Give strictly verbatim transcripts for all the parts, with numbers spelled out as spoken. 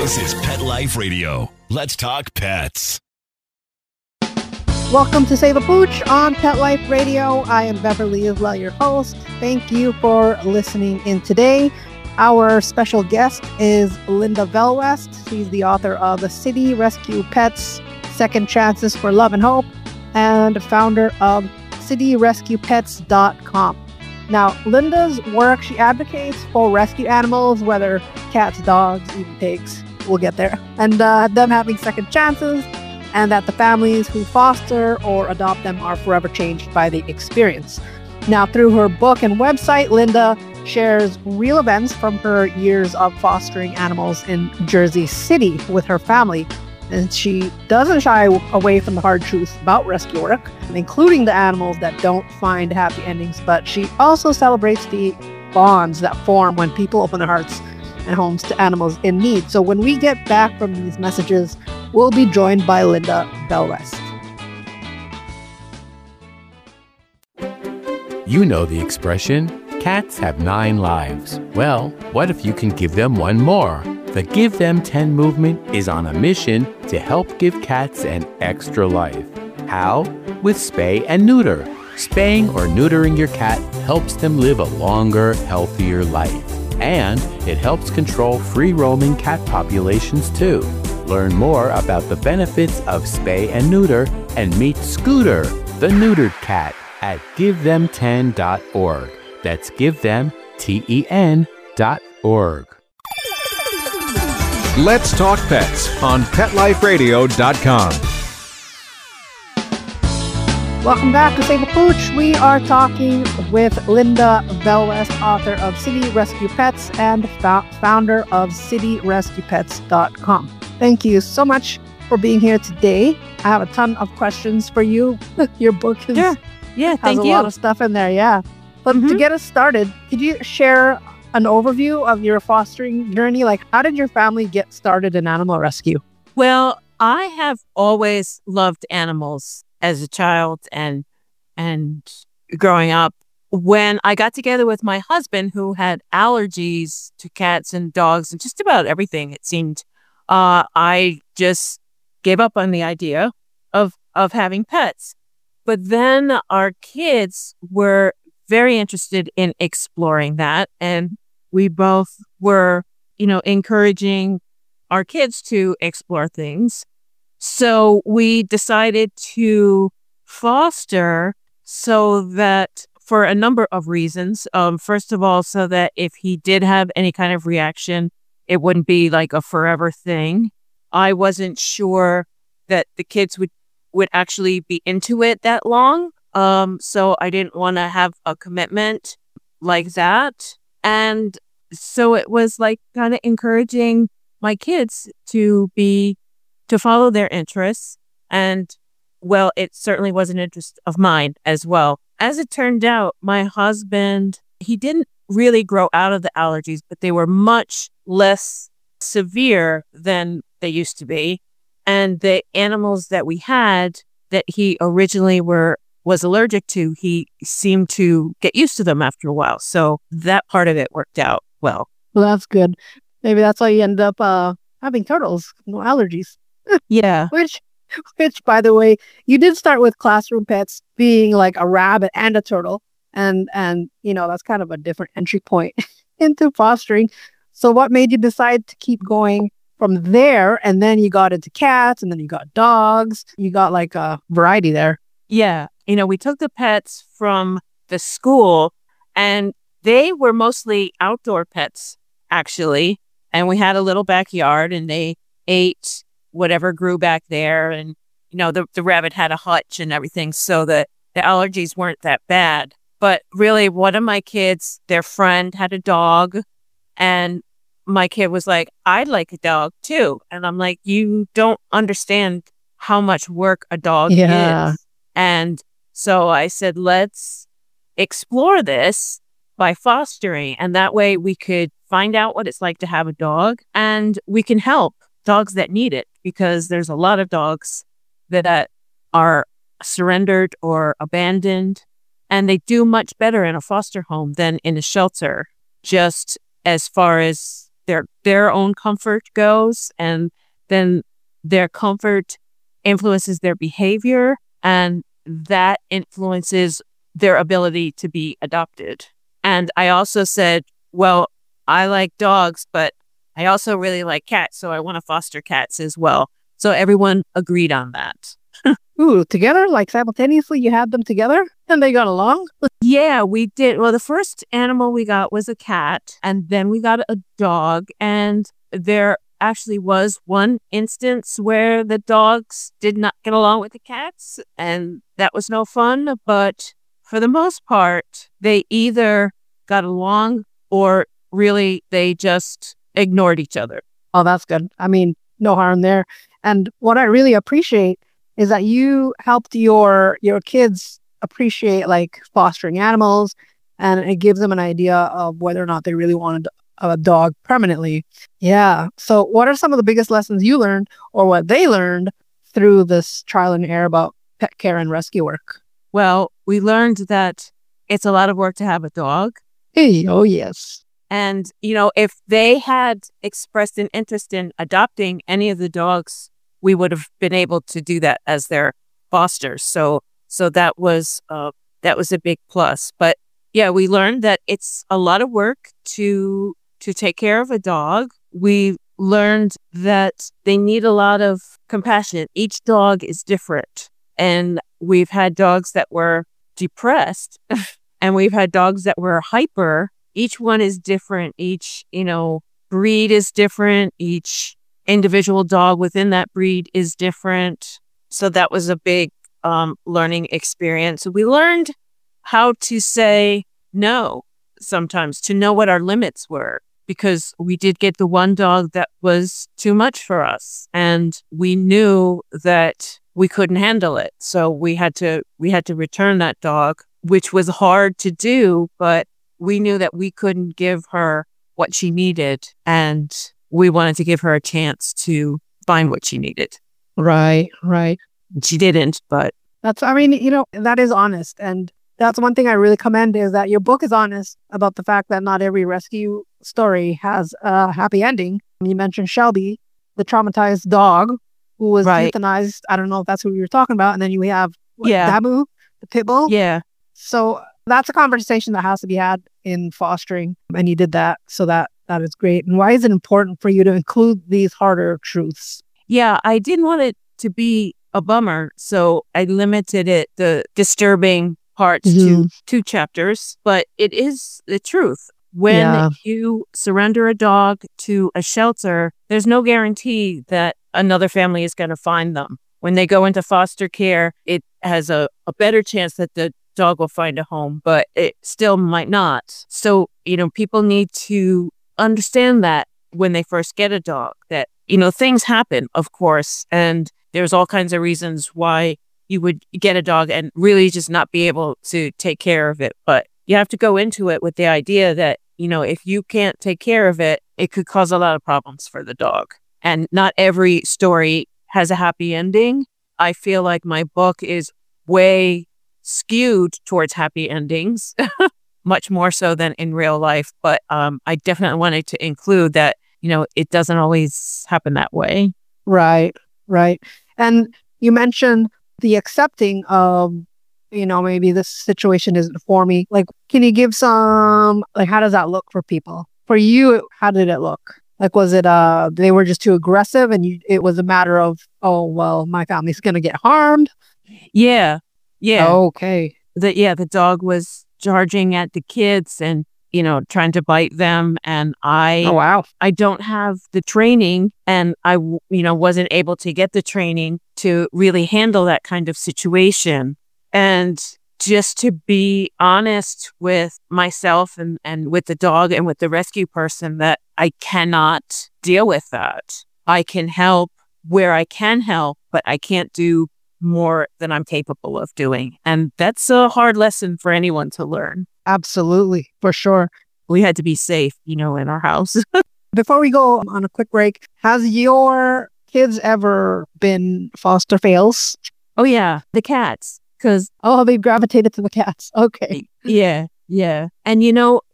This is Pet Life Radio. Let's talk pets. Welcome to Save a Pooch on Pet Life Radio. I am Beverly Isla, your host. Thank you for listening in today. Our special guest is Linda Velwest. She's the author of The City Rescue Pets, Second Chances for Love and Hope, and founder of city rescue pets dot com. Now, Linda's work, she advocates for rescue animals, whether cats, dogs, even pigs, we'll get there, and uh, them having second chances, and that the families who foster or adopt them are forever changed by the experience. Now, through her book and website, Linda shares real events from her years of fostering animals in Jersey City with her family. And she doesn't shy away from the hard truths about rescue work, including the animals that don't find happy endings, but she also celebrates the bonds that form when people open their hearts and homes to animals in need. So when we get back from these messages, we'll be joined by Linda Velwest. You know the expression, cats have nine lives. Well, what if you can give them one more? The Give Them ten movement is on a mission to help give cats an extra life. How? With spay and neuter. Spaying or neutering your cat helps them live a longer, healthier life. And it helps control free-roaming cat populations too. Learn more about the benefits of spay and neuter and meet Scooter, the neutered cat, at give them ten dot org. That's give them ten dot org. Let's Talk Pets on pet life radio dot com. Welcome back to Save a Pooch. We are talking with Linda Velwest, author of City Rescue Pets and fo- founder of city rescue pets dot com. Thank you so much for being here today. I have a ton of questions for you. Your book is, yeah. Yeah, has thank a you. lot of stuff in there. Yeah. But Mm-hmm. to get us started, could you share an overview of your fostering journey? Like, how did your family get started in animal rescue? Well, I have always loved animals as a child and and growing up. When I got together with my husband, who had allergies to cats and dogs and just about everything, it seemed, uh, I just gave up on the idea of of having pets. But then our kids were very interested in exploring that, and we both were, you know, encouraging our kids to explore things. So we decided to foster so that for a number of reasons. Um, first of all, so that if he did have any kind of reaction, it wouldn't be like a forever thing. I wasn't sure that the kids would, would actually be into it that long. Um, so I didn't want to have a commitment like that. And so it was like kind of encouraging my kids to be, to follow their interests. And well, it certainly was an interest of mine as well. As it turned out, my husband, he didn't really grow out of the allergies, but they were much less severe than they used to be. And the animals that we had that he originally were was allergic to, he seemed to get used to them after a while. So that part of it worked out well. Well, that's good. Maybe that's why you end up uh, having turtles, no allergies. Yeah. Which, which, by the way, you did start with classroom pets being like a rabbit and a turtle. And, and you know, that's kind of a different entry point into fostering. So what made you decide to keep going from there? And then you got into cats, and then you got dogs. You got like a variety there. Yeah. You know, we took the pets from the school, and they were mostly outdoor pets, actually. And we had a little backyard, and they ate whatever grew back there. And, you know, the, the rabbit had a hutch and everything, so that the allergies weren't that bad. But really, one of my kids, their friend had a dog, and my kid was like, I'd like a dog too. And I'm like, you don't understand how much work a dog Yeah. is. And so I said, let's explore this by fostering. And that way we could find out what it's like to have a dog, and we can help dogs that need it, because there's a lot of dogs that are surrendered or abandoned, and they do much better in a foster home than in a shelter, just as far as their their own comfort goes, and then their comfort influences their behavior, and that influences their ability to be adopted. And I also said, well, I like dogs, but I also really like cats, so I want to foster cats as well. So everyone agreed on that. Ooh, together? Like simultaneously you had them together and they got along? Yeah, we did. Well, the first animal we got was a cat, and then we got a dog, and there actually was one instance where the dogs did not get along with the cats, and that was no fun. But for the most part, they either got along or really they just ignored each other. Oh, that's good. I mean, no harm there. And what I really appreciate is that you helped your your kids appreciate like fostering animals, and it gives them an idea of whether or not they really wanted a dog permanently. Yeah. So what are some of the biggest lessons you learned, or what they learned through this trial and error about pet care and rescue work? Well, we learned that it's a lot of work to have a dog. Hey, oh yes. And, you know, if they had expressed an interest in adopting any of the dogs, we would have been able to do that as their fosters. So so that was uh, that was a big plus. But yeah, we learned that it's a lot of work to to take care of a dog. We learned that they need a lot of compassion. Each dog is different. And we've had dogs that were depressed and we've had dogs that were hyper. Each one is different. Each, you know, breed is different. Each individual dog within that breed is different. So that was a big um, learning experience. We learned how to say no sometimes, to know what our limits were, because we did get the one dog that was too much for us, and we knew that we couldn't handle it. So we had to we had to return that dog, which was hard to do, but we knew that we couldn't give her what she needed, and we wanted to give her a chance to find what she needed. Right, right. She didn't, but that's, I mean, you know, that is honest. And that's one thing I really commend, is that your book is honest about the fact that not every rescue story has a happy ending. You mentioned Shelby, the traumatized dog who was right. euthanized. I don't know if that's who you were talking about. And then you have what, yeah. Dabu, the pit bull. Yeah. So that's a conversation that has to be had in fostering. And you did that. So that that is great. And why is it important for you to include these harder truths? Yeah, I didn't want it to be a bummer. So I limited it, the disturbing parts, mm-hmm. to two chapters. But it is the truth. When yeah. you surrender a dog to a shelter, there's no guarantee that another family is going to find them. When they go into foster care, it has a, a better chance that the dog will find a home, but it still might not. So, you know, people need to understand that when they first get a dog, that, you know, things happen, of course, and there's all kinds of reasons why you would get a dog and really just not be able to take care of it. But you have to go into it with the idea that, you know, if you can't take care of it, it could cause a lot of problems for the dog. And not every story has a happy ending. I feel like my book is way skewed towards happy endings, much more so than in real life. But um, I definitely wanted to include that, you know, it doesn't always happen that way. Right, right. And you mentioned the accepting of, you know, maybe this situation isn't for me. Like, can you give some, like, how does that look for people? For you, how did it look? Like, was it, uh, they were just too aggressive and you, it was a matter of, oh, well, my family's going to get harmed? Yeah. Yeah. Okay. The, yeah, the dog was charging at the kids and, you know, trying to bite them. And I, oh, wow. I don't have the training, and I, you know, wasn't able to get the training to really handle that kind of situation. And just to be honest with myself and, and with the dog and with the rescue person, that I cannot deal with that. I can help where I can help, but I can't do more than I'm capable of doing. And that's a hard lesson for anyone to learn. Absolutely, for sure. We had to be safe, you know, in our house. Before we go on a quick break, has your kids ever been foster fails? Oh, yeah. The cats. Because oh, they gravitated to the cats. Okay. Yeah, yeah. And, you know,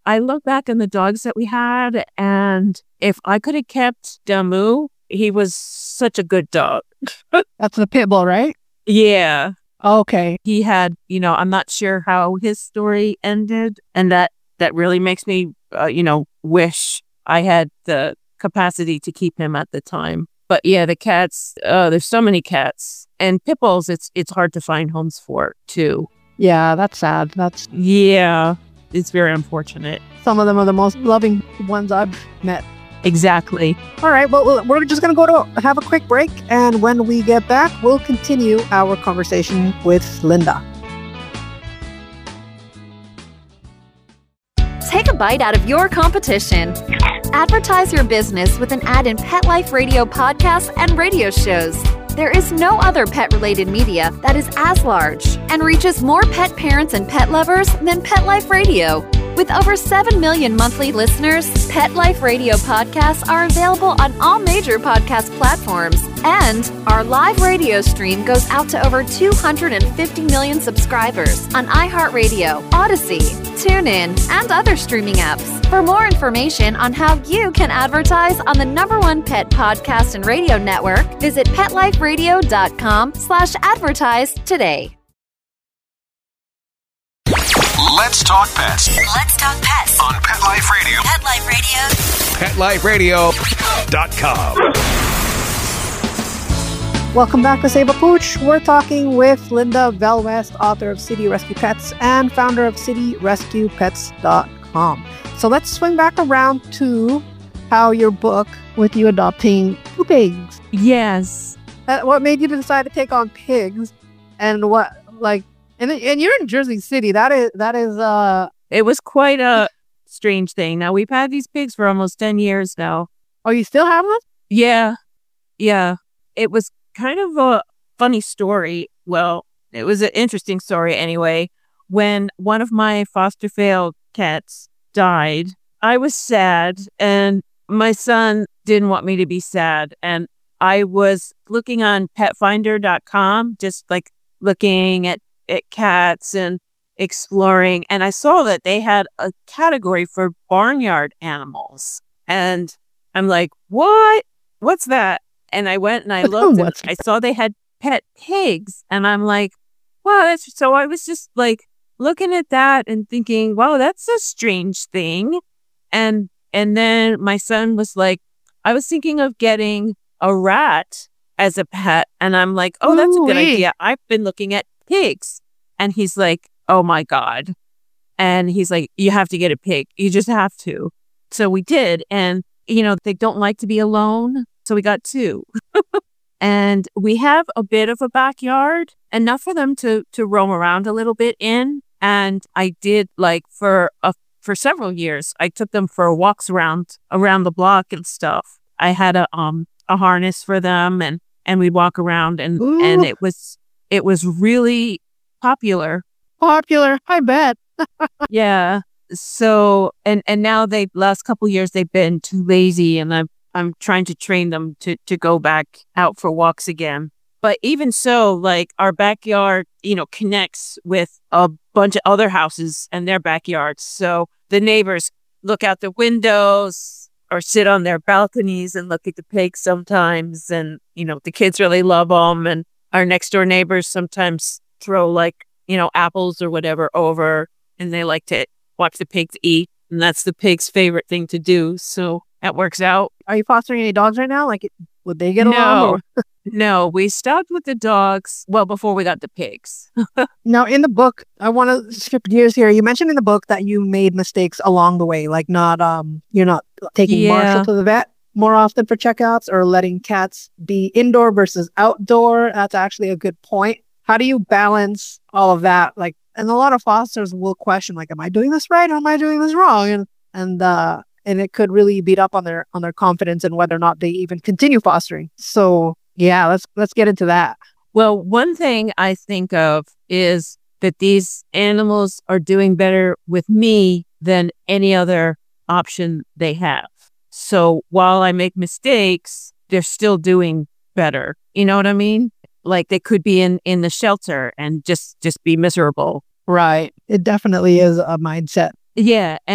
I look back on the dogs that we had, and if I could have kept Damu, he was such a good dog. That's the pit bull, right? Yeah. Okay. He had, you know, I'm not sure how his story ended, and that, that really makes me, uh, you know, wish I had the capacity to keep him at the time. But yeah, the cats, uh, there's so many cats. And pit bulls, it's, it's hard to find homes for, too. Yeah, that's sad. That's Yeah, it's very unfortunate. Some of them are the most loving ones I've met. Exactly. All right, well, we're just going to go to have a quick break. And when we get back, we'll continue our conversation with Linda. Take a bite out of your competition. Advertise your business with an ad in Pet Life Radio podcasts and radio shows. There is no other pet-related media that is as large and reaches more pet parents and pet lovers than Pet Life Radio. With over seven million monthly listeners, Pet Life Radio podcasts are available on all major podcast platforms. And our live radio stream goes out to over two hundred fifty million subscribers on iHeartRadio, Odyssey, TuneIn, and other streaming apps. For more information on how you can advertise on the number one pet podcast and radio network, visit PetLifeRadio.com slash advertise today. Let's talk pets Let's talk pets on Pet Life Radio. Pet Life Radio. Pet Life Radio. Dot com. Welcome back to Save a Pooch. We're talking with Linda Velwest, author of City Rescue Pets and founder of City Rescue Pets dot com. So let's swing back around to how your book with you adopting two pigs. Yes. Uh, what made you decide to take on pigs, and what like and and you're in Jersey City. That is that is uh. It was quite a strange thing. Now, we've had these pigs for almost ten years now. Oh, you still have them? Yeah. Yeah. It was kind of a funny story. Well, it was an interesting story anyway. When one of my foster failed cats died, I was sad, and my son didn't want me to be sad. And I was looking on pet finder dot com, just like looking at, at cats and exploring. And I saw that they had a category for barnyard animals. And I'm like, what? What's that? And I went and I looked and I saw they had pet pigs. And I'm like, wow, that's so I was just like looking at that and thinking, wow, that's a strange thing. And and then my son was like, I was thinking of getting a rat as a pet. And I'm like, oh, that's a good Ooh-wee. idea. I've been looking at pigs. And he's like, oh my God. And he's like, you have to get a pig. You just have to. So we did. And, you know, they don't like to be alone. So we got two. And we have a bit of a backyard, enough for them to to roam around a little bit in. And I did like for a for several years, I took them for walks around around the block and stuff. I had a um a harness for them, and and we'd walk around, and Ooh. and it was it was really popular. Popular, I bet. Yeah. So and and now they last couple years they've been too lazy, and I'm I'm trying to train them to to go back out for walks again. But even so, like our backyard, you know, connects with a bunch of other houses and their backyards. So the neighbors look out the windows or sit on their balconies and look at the pigs sometimes. And, you know, the kids really love them. And our next door neighbors sometimes throw like, you know, apples or whatever over, and they like to watch the pigs eat. And that's the pig's favorite thing to do. So that works out. Are you fostering any dogs right now? Like, would they get along? No, or- no, we stopped with the dogs. Well, before we got the pigs. Now, in the book, I want to shift gears here. You mentioned in the book that you made mistakes along the way, like not, um, you're not taking Yeah. Marshall to the vet more often for checkouts, or letting cats be indoor versus outdoor. That's actually a good point. How do you balance all of that? Like, and a lot of fosters will question, like, am I doing this right or am I doing this wrong? And and uh, and it could really beat up on their on their confidence and whether or not they even continue fostering. So yeah, let's let's get into that. Well, one thing I think of is that these animals are doing better with me than any other option they have. So while I make mistakes, they're still doing better. You know what I mean? Like they could be in, in the shelter and just, just be miserable. Right. It definitely is a mindset. Yeah. And,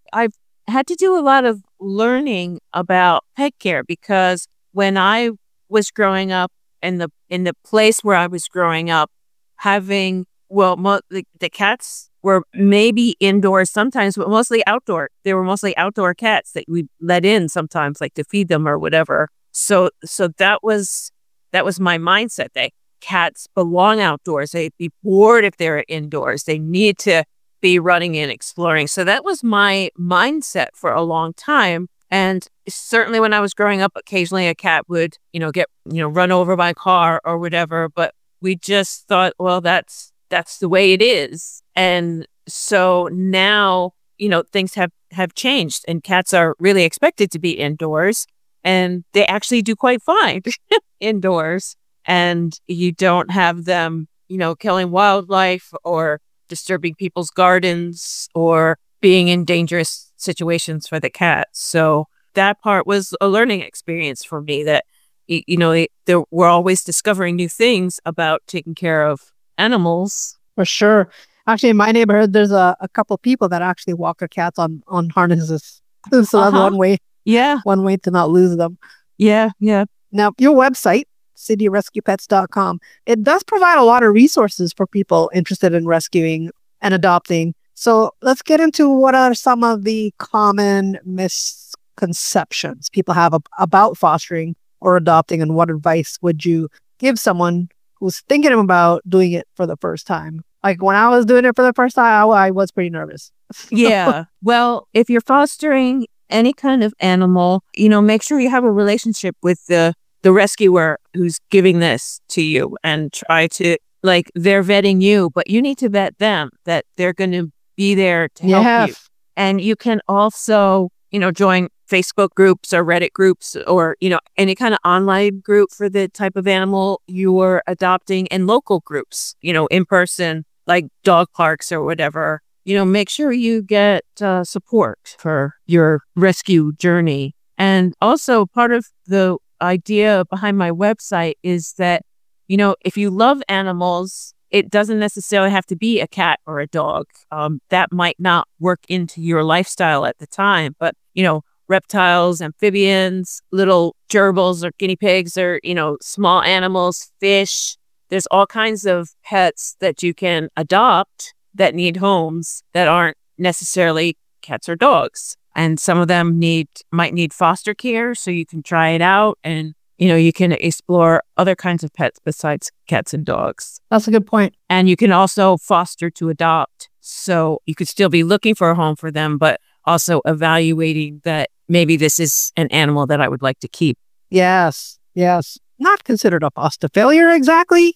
I've had to do a lot of learning about pet care because when I was growing up in the in the place where I was growing up, having well, mo- the, the cats were maybe indoors sometimes, but mostly outdoor. They were mostly outdoor cats that we let in sometimes, like to feed them or whatever. So, so that was that was my mindset. That cats belong outdoors. They'd be bored if they're indoors. They need to be running and exploring. So that was my mindset for a long time. And certainly when I was growing up, occasionally a cat would, you know, get, you know, run over by a car or whatever. But we just thought, well, that's that's the way it is. And so now, you know, things have, have changed and cats are really expected to be indoors and they actually do quite fine indoors. And you don't have them, you know, killing wildlife or disturbing people's gardens or being in dangerous situations for the cats. So that part was a learning experience for me that, you know, there, we're always discovering new things about taking care of animals. For sure. Actually, in my neighborhood, there's a, a couple of people that actually walk their cats on, on harnesses. So that's Uh-huh. one way, Yeah. one way to not lose them. Yeah. Yeah. Now, your website, city rescue pets dot com, it does provide a lot of resources for people interested in rescuing and adopting. So let's get into what are some of the common misconceptions people have ab- about fostering or adopting, and what advice would you give someone who's thinking about doing it for the first time? Like when I was doing it for the first time, I, I was pretty nervous. Yeah. Well, if you're fostering any kind of animal, you know, make sure you have a relationship with the the rescuer who's giving this to you and try to, like, they're vetting you, but you need to vet them, that they're going to be there to help you. Yes. And you can also, you know, join Facebook groups or Reddit groups or, you know, any kind of online group for the type of animal you're adopting, and local groups, you know, in person, like dog parks or whatever. You know, make sure you get uh, support for your rescue journey. And also part of the idea behind my website is that, you know, if you love animals, it doesn't necessarily have to be a cat or a dog. Um, that might not work into your lifestyle at the time, but, you know, reptiles, amphibians, little gerbils or guinea pigs, or, you know, small animals, fish. There's all kinds of pets that you can adopt that need homes that aren't necessarily cats or dogs. And some of them need might need foster care, so you can try it out, and, you know, you can explore other kinds of pets besides cats and dogs. That's a good point. And you can also foster to adopt. So you could still be looking for a home for them, but also evaluating that maybe this is an animal that I would like to keep. Yes. Yes. Not considered a foster failure exactly.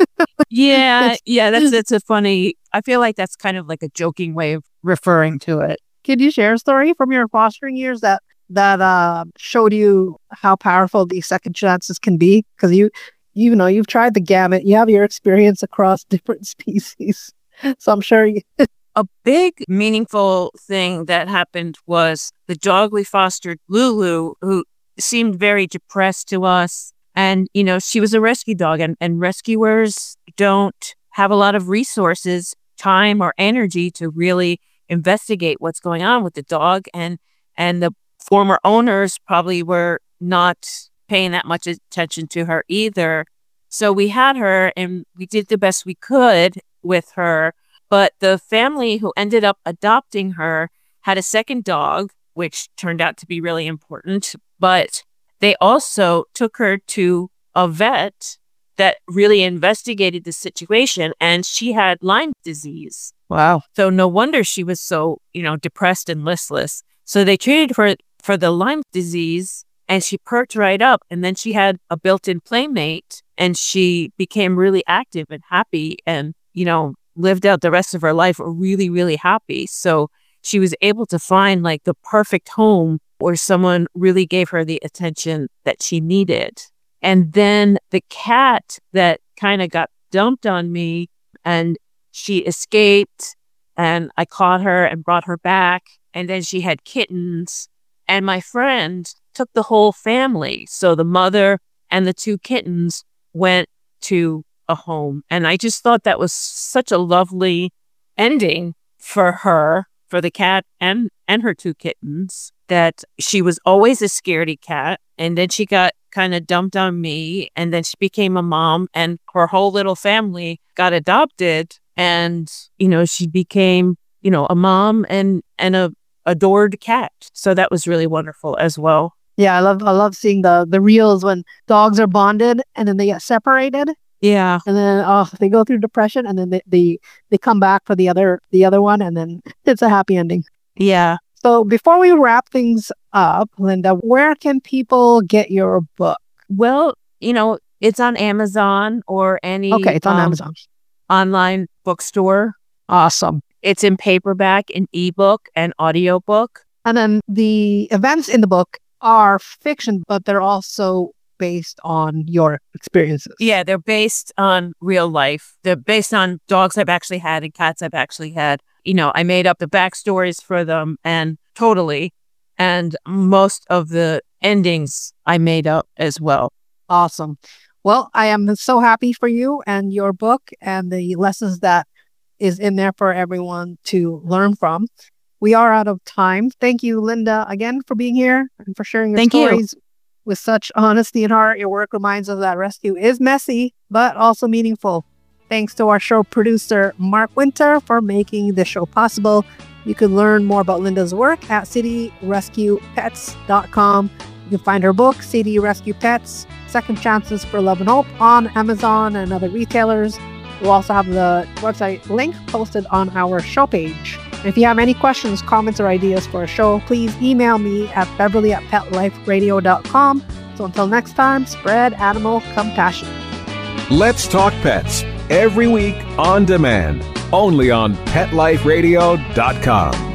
Yeah. Yeah. That's, that's a funny, I feel like that's kind of like a joking way of referring to it. Could you share a story from your fostering years that that uh, showed you how powerful these second chances can be? Because you, you know, you've tried the gamut. You have your experience across different species. So I'm sure you... A big meaningful thing that happened was the dog we fostered, Lulu, who seemed very depressed to us. And, you know, she was a rescue dog, and, and rescuers don't have a lot of resources, time, or energy to really investigate what's going on with the dog. And, and the former owners probably were not paying that much attention to her either. So we had her and we did the best we could with her. But the family who ended up adopting her had a second dog, which turned out to be really important. But they also took her to a vet that really investigated the situation, and she had Lyme disease. Wow. So no wonder she was so, you know, depressed and listless. So they treated her for the Lyme disease, and she perked right up. And then she had a built-in playmate, and she became really active and happy, and, you know, lived out the rest of her life really, really happy. So she was able to find like the perfect home where someone really gave her the attention that she needed. And then the cat that kind of got dumped on me, and she escaped, and I caught her and brought her back. And then she had kittens, and my friend took the whole family. So the mother and the two kittens went to a home. And I just thought that was such a lovely ending for her, for the cat and, and her two kittens, that she was always a scaredy cat. And then she got kind of dumped on me. And then she became a mom and her whole little family got adopted. And, you know, she became, you know, a mom and, and a adored cat. So that was really wonderful as well. Yeah, I love I love seeing the the reels when dogs are bonded and then they get separated. Yeah. And then oh, they go through depression and then they, they they come back for the other the other one and then it's a happy ending. Yeah. So before we wrap things up, Linda, where can people get your book? Well, you know, it's on Amazon or any Okay, it's on um, Amazon. online bookstore. Awesome. It's in paperback, and ebook, and audiobook. And then the events in the book are fiction, but they're also based on your experiences. Yeah, they're based on real life. They're based on dogs I've actually had and cats I've actually had. You know, I made up the backstories for them and totally. And most of the endings I made up as well. Awesome. Well, I am so happy for you and your book and the lessons that is in there for everyone to learn from. We are out of time. Thank you, Linda, again for being here and for sharing your Thank you. stories with such honesty and heart. Your work reminds us that rescue is messy, but also meaningful. Thanks to our show producer, Mark Winter, for making this show possible. You can learn more about Linda's work at city rescue pets dot com. You can find her book, City Rescue Pets, Second Chances for Love and Hope, on Amazon and other retailers. We'll also have the website link posted on our show page. And if you have any questions, comments, or ideas for a show, please email me at beverly at pet life radio dot com. So until next time, spread animal compassion. Let's Talk Pets, every week on demand, only on pet life radio dot com.